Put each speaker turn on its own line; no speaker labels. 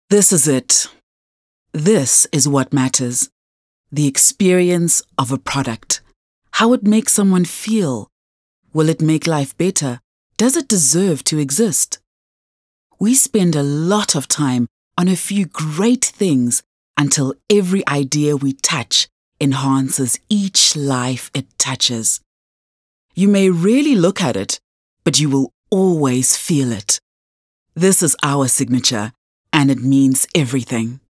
This is it. This is what matters. The experience of a product. How it makes someone feel. Will it make life better? Does it deserve to exist? We spend a lot of time on a few great things until every idea we touch enhances each life it touches. You may rarely look at it, but you will always feel it. This is our signature, and it means everything.